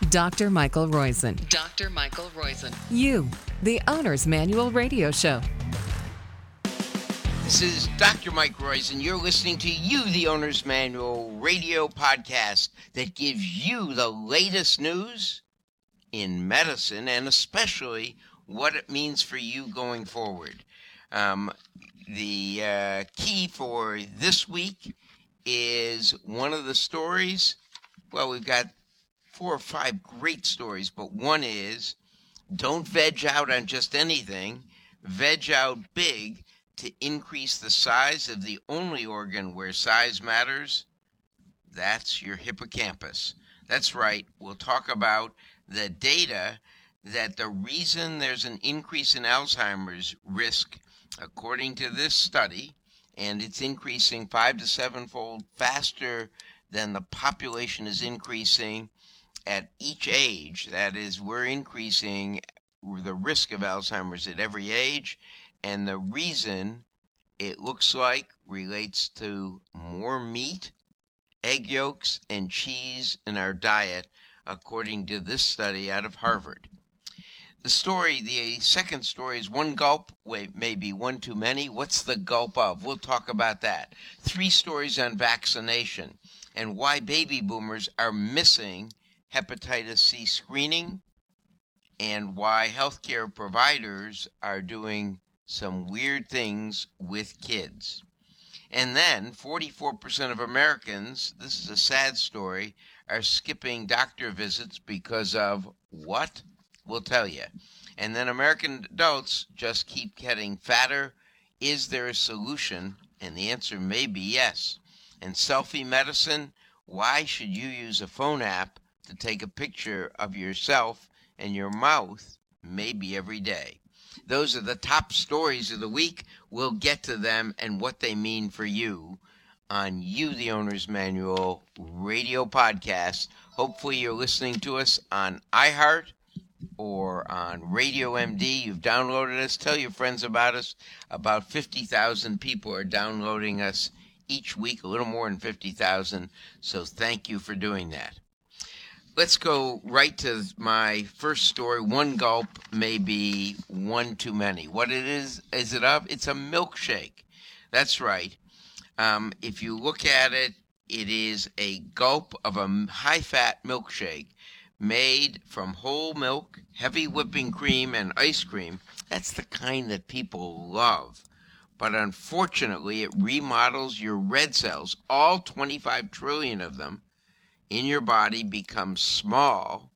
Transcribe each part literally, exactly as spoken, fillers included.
Doctor Michael Roizen. Doctor Michael Roizen. You, the Owner's Manual Radio Show. This is Doctor Mike Roizen. You're listening to You, the Owner's Manual radio podcast that gives you the latest news in medicine and especially what it means for you going forward. Um, the uh, key for this week is one of the stories. Well, we've got four or five great stories, but one is don't veg out on just anything. Veg out big to increase the size of the only organ where size matters. That's your hippocampus. That's right. We'll talk about the data that the reason there's an increase in Alzheimer's risk, according to this study, and it's increasing five to sevenfold faster than the population is increasing at each age. That is, we're increasing the risk of Alzheimer's at every age. And the reason it looks like relates to more meat, egg yolks, and cheese in our diet, according to this study out of Harvard. The story, the second story is one gulp, wait, maybe one too many. What's the gulp of? We'll talk about that. Three stories on vaccination and why baby boomers are missing hepatitis C screening and why healthcare providers are doing some weird things with kids. And then forty-four percent of Americans, this is a sad story, are skipping doctor visits because of what? We'll tell you. And then American adults just keep getting fatter. Is there a solution? And the answer may be yes. And selfie medicine, why should you use a phone app to take a picture of yourself and your mouth maybe every day? Those are the top stories of the week. We'll get to them and what they mean for you on You, the Owner's Manual radio podcast. Hopefully you're listening to us on iHeart or on Radio M D. You've downloaded us. Tell your friends about us. About fifty thousand people are downloading us each week, a little more than fifty thousand. So thank you for doing that. Let's go right to my first story. One gulp may be one too many. What it is, is it of? It's a milkshake. That's right. Um, if you look at it, it is a gulp of a high-fat milkshake made from whole milk, heavy whipping cream, and ice cream. That's the kind that people love. But unfortunately, it remodels your red cells, all twenty-five trillion of them, in your body become small,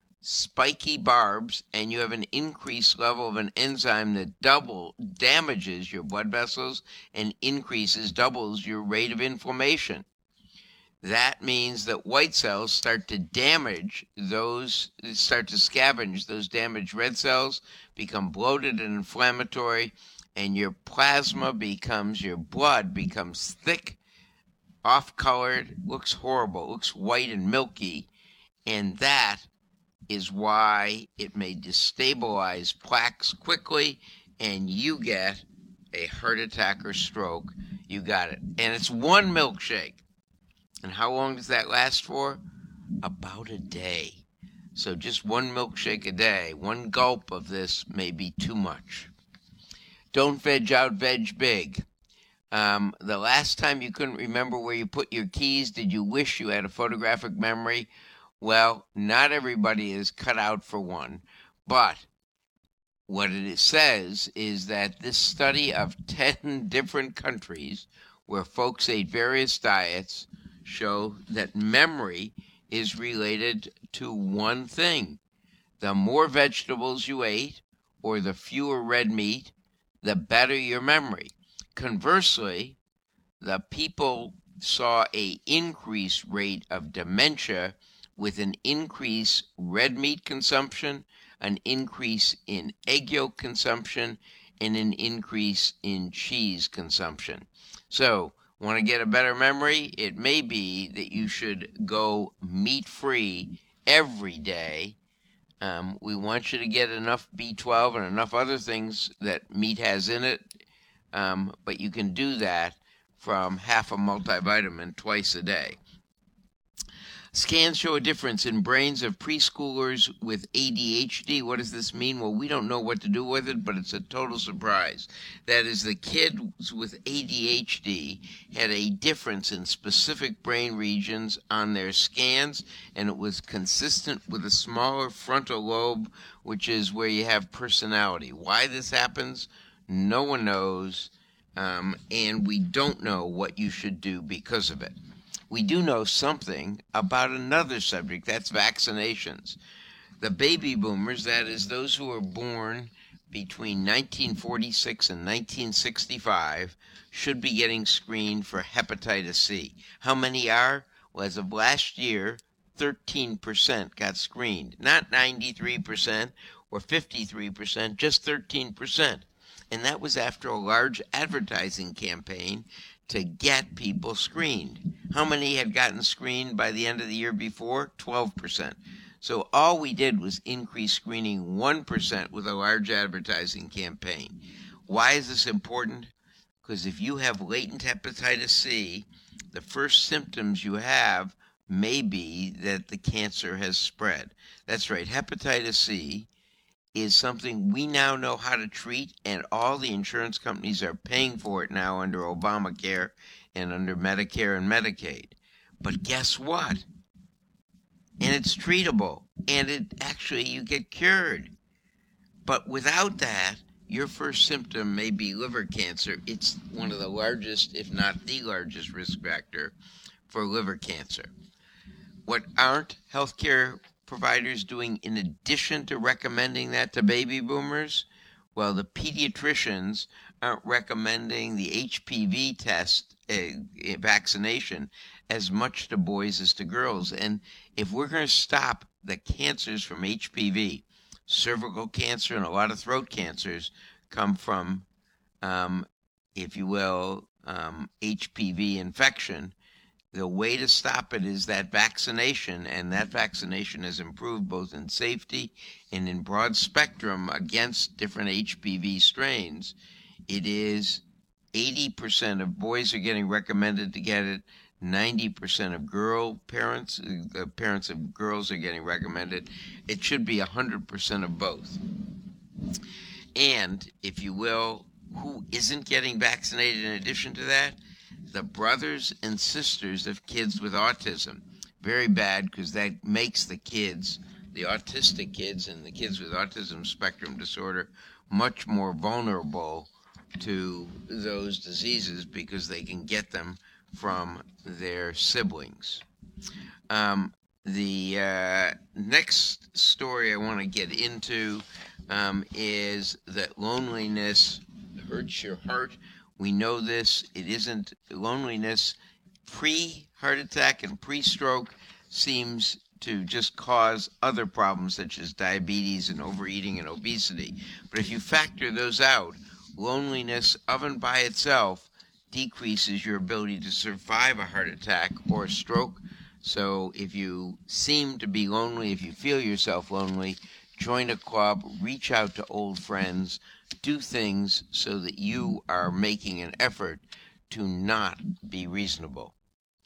spiky barbs, and you have an increased level of an enzyme that double damages your blood vessels and increases, doubles your rate of inflammation. That means that white cells start to damage those, start to scavenge those damaged red cells, become bloated and inflammatory, and your plasma becomes, your blood becomes thick, off-colored, looks horrible, looks white and milky, and that is why it may destabilize plaques quickly, and you get a heart attack or stroke. You got it. And it's one milkshake. And how long does that last for? About a day. So just one milkshake a day, one gulp of this may be too much. Don't veg out, veg big. Um, the last time you couldn't remember where you put your keys, did you wish you had a photographic memory? Well, not everybody is cut out for one, but what it says is that this study of ten different countries where folks ate various diets show that memory is related to one thing. The more vegetables you ate or the fewer red meat, the better your memory. Conversely, the people saw a increased rate of dementia with an increased red meat consumption, an increase in egg yolk consumption, and an increase in cheese consumption. So, want to get a better memory? It may be that you should go meat-free every day. Um, we want you to get enough B twelve and enough other things that meat has in it. Um, but you can do that from half a multivitamin twice a day. Scans show a difference in brains of preschoolers with A D H D. What does this mean? Well, we don't know what to do with it, but it's a total surprise. That is, the kids with A D H D had a difference in specific brain regions on their scans, and it was consistent with a smaller frontal lobe, which is where you have personality. Why this happens, no one knows, um, and we don't know what you should do because of it. We do know something about another subject, that's vaccinations. The baby boomers, that is those who were born between nineteen forty-six and nineteen sixty-five, should be getting screened for hepatitis C. How many are? Well, as of last year, thirteen percent got screened. Not ninety-three percent or fifty-three percent, just thirteen percent. And that was after a large advertising campaign to get people screened. How many had gotten screened by the end of the year before? twelve percent. So all we did was increase screening one percent with a large advertising campaign. Why is this important? Because if you have latent hepatitis C, the first symptoms you have may be that the cancer has spread. That's right, hepatitis C is something we now know how to treat, and all the insurance companies are paying for it now under Obamacare and under Medicare and Medicaid. But guess what? And it's treatable, and it actually, you get cured. But without that, your first symptom may be liver cancer. It's one of the largest, if not the largest, risk factor for liver cancer. What aren't healthcare providers doing in addition to recommending that to baby boomers? Well, the pediatricians aren't recommending the H P V test uh, vaccination as much to boys as to girls. And if we're going to stop the cancers from H P V, cervical cancer and a lot of throat cancers come from, um, if you will, um, H P V infection. The way to stop it is that vaccination, and that vaccination has improved both in safety and in broad spectrum against different H P V strains. It is eighty percent of boys are getting recommended to get it, ninety percent of girl parents, the parents of girls are getting recommended. It should be one hundred percent of both. And, if you will, who isn't getting vaccinated in addition to that? The brothers and sisters of kids with autism. Very bad, because that makes the kids, the autistic kids and the kids with autism spectrum disorder, much more vulnerable to those diseases because they can get them from their siblings. Um, the uh, next story I want to get into um, is that loneliness hurts your heart. We know this. It isn't loneliness. Pre-heart attack and pre-stroke seems to just cause other problems such as diabetes and overeating and obesity. But if you factor those out, loneliness of and by itself decreases your ability to survive a heart attack or a stroke. So if you seem to be lonely, if you feel yourself lonely, join a club, reach out to old friends, do things so that you are making an effort to not be reasonable.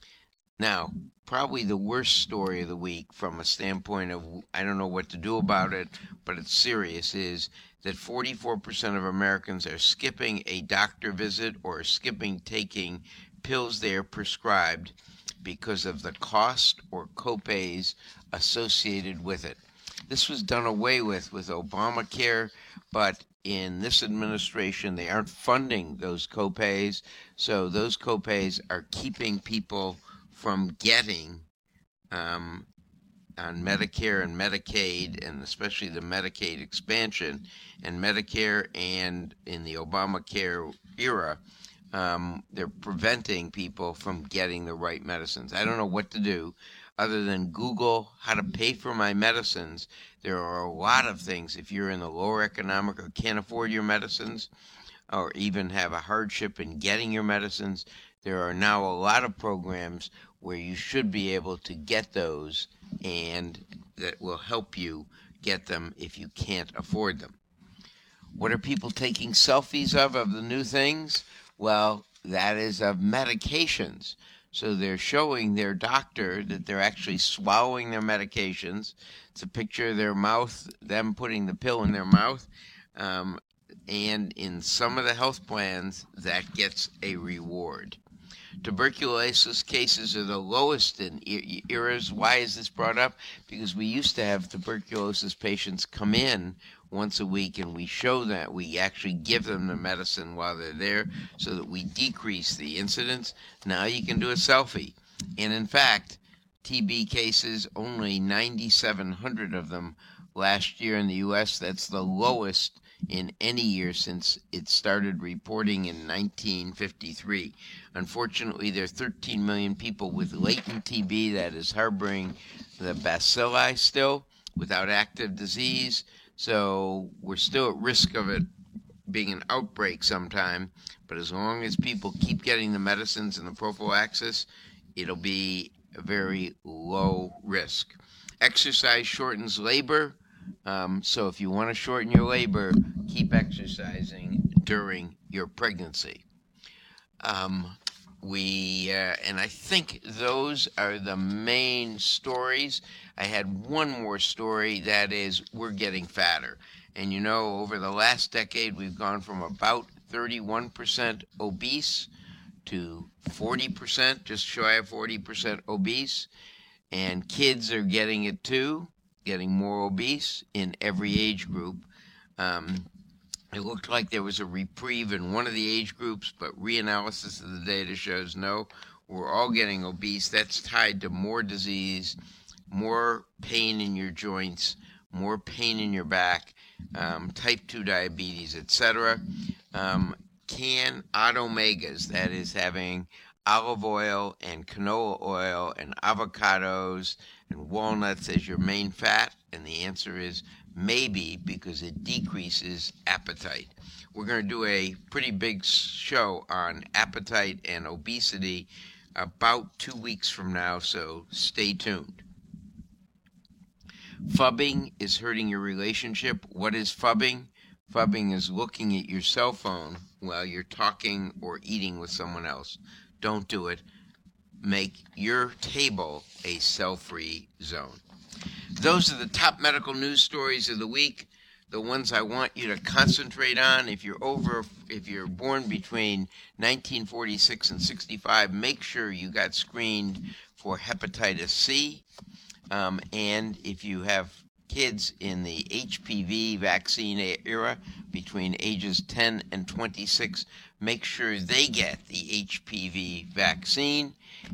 Now, probably the worst story of the week from a standpoint of I don't know what to do about it, but it's serious, is that forty-four percent of Americans are skipping a doctor visit or skipping taking pills they are prescribed because of the cost or copays associated with it. This was done away with with Obamacare, but in this administration, they aren't funding those copays, so those copays are keeping people from getting um, on Medicare and Medicaid, and especially the Medicaid expansion, and Medicare and in the Obamacare era, um, they're preventing people from getting the right medicines. I don't know what to do other than Google how to pay for my medicines. There are a lot of things if you're in the lower economic or can't afford your medicines or even have a hardship in getting your medicines. There are now a lot of programs where you should be able to get those and that will help you get them if you can't afford them. What are people taking selfies of, of the new things? Well, that is of medications. So they're showing their doctor that they're actually swallowing their medications. It's a picture of their mouth, them putting the pill in their mouth. Um, and in some of the health plans, that gets a reward. Tuberculosis cases are the lowest in e- eras. Why is this brought up? Because we used to have tuberculosis patients come in once a week, and we show that. We actually give them the medicine while they're there so that we decrease the incidence. Now you can do a selfie. And in fact, T B cases, only nine thousand seven hundred of them last year in the U S. That's the lowest in any year since it started reporting in nineteen fifty-three. Unfortunately, there are thirteen million people with latent T B, that is harboring the bacilli still, without active disease. So we're still at risk of it being an outbreak sometime. But as long as people keep getting the medicines and the prophylaxis, it'll be a very low risk. Exercise shortens labor. Um, so if you want to shorten your labor, keep exercising during your pregnancy. Um, we uh, and I think those are the main stories. I had one more story, that is, we're getting fatter. And you know, over the last decade, we've gone from about thirty-one percent obese to forty percent, just shy of forty percent obese. And kids are getting it too, getting more obese in every age group. Um, it looked like there was a reprieve in one of the age groups, but reanalysis of the data shows no, we're all getting obese. That's tied to more disease, more pain in your joints, more pain in your back, um, type two diabetes, et cetera. Um, can Automegas, that is having olive oil and canola oil and avocados and walnuts as your main fat? And the answer is maybe, because it decreases appetite. We're going to do a pretty big show on appetite and obesity about two weeks from now, so stay tuned. Fubbing is hurting your relationship. What is fubbing? Fubbing is looking at your cell phone while you're talking or eating with someone else. Don't do it. Make your table a cell-free zone. Those are the top medical news stories of the week, the ones I want you to concentrate on. If you're over, if you're born between nineteen forty-six and sixty-five, make sure you got screened for hepatitis C. Um, and if you have kids in the H P V vaccine era between ages ten and twenty-six, make sure they get the H P V vaccine.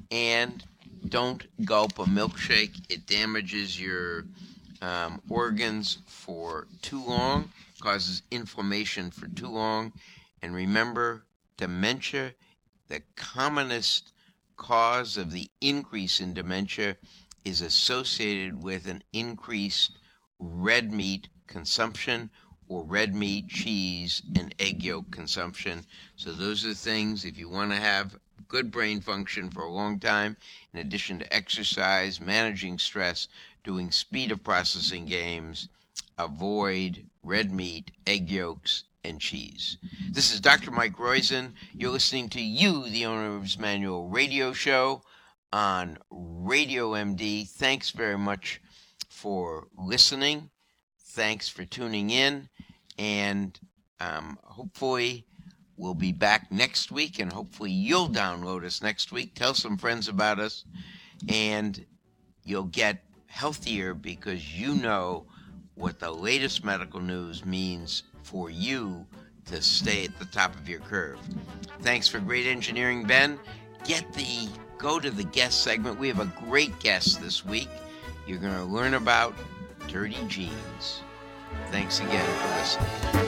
And don't gulp a milkshake. It damages your um, organs for too long, causes inflammation for too long. And remember, dementia, the commonest cause of the increase in dementia, is associated with an increased red meat consumption, or red meat, cheese, and egg yolk consumption. So those are the things, if you want to have good brain function for a long time, in addition to exercise, managing stress, doing speed of processing games, avoid red meat, egg yolks, and cheese. This is Doctor Mike Roizen. You're listening to You, the Owner's Manual radio show on Radio M D. Thanks very much for listening. Thanks for tuning in. And um, hopefully we'll be back next week, and hopefully you'll download us next week. Tell some friends about us, and you'll get healthier because you know what the latest medical news means for you to stay at the top of your curve. Thanks for great engineering, Ben. Get the, go to the guest segment. We have a great guest this week. You're going to learn about dirty jeans. Thanks again for listening.